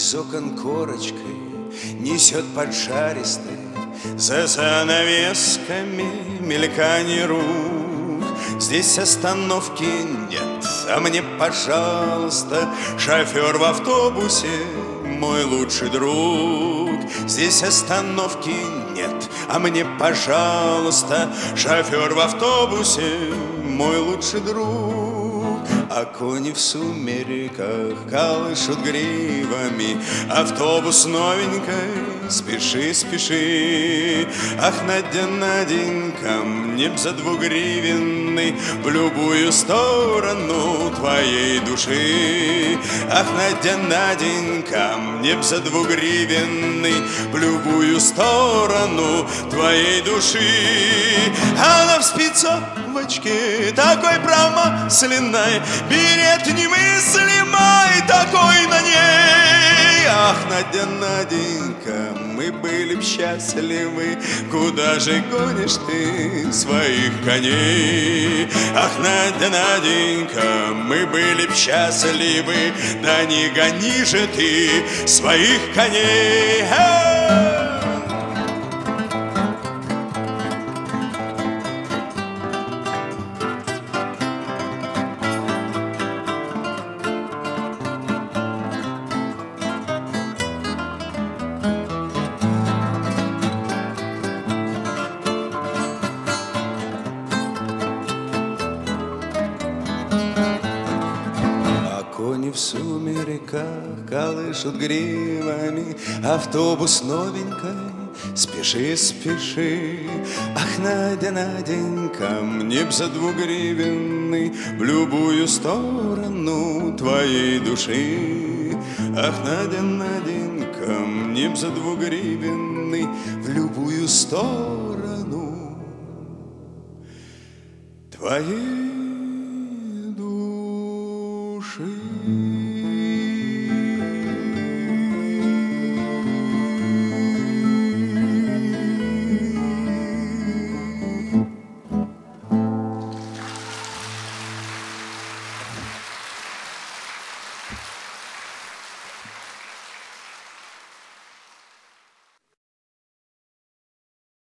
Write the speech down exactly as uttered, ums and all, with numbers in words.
Из окон корочкой несет поджаристый, за занавесками мельканье рук. Здесь остановки нет, а мне, пожалуйста, шофер в автобусе мой лучший друг. Здесь остановки нет, а мне, пожалуйста, шофер в автобусе мой лучший друг. А кони в сумерках колышут гривами, автобус новенький, спеши, спеши. Ах, Надя, Наденька, мне б за двугривенный в любую сторону твоей души. Ах, Надя, Наденька, мне б за двугривенный в любую сторону твоей души. Она в спецовочке такой промасленной, берет немыслимый такой на ней. Ах, Надя, Наденька, мы были б счастливы, куда же гонишь ты своих коней? Ах, Надя, Наденька, мы были б счастливы, да не гони же ты своих коней. Кони в сумерках колышут гривами, автобус новенький, спеши, спеши. Ах, Надя, Наденька, мне б за двугривенный в любую сторону твоей души. Ах, Надя, Наденька, мне б за двугривенный в любую сторону твоей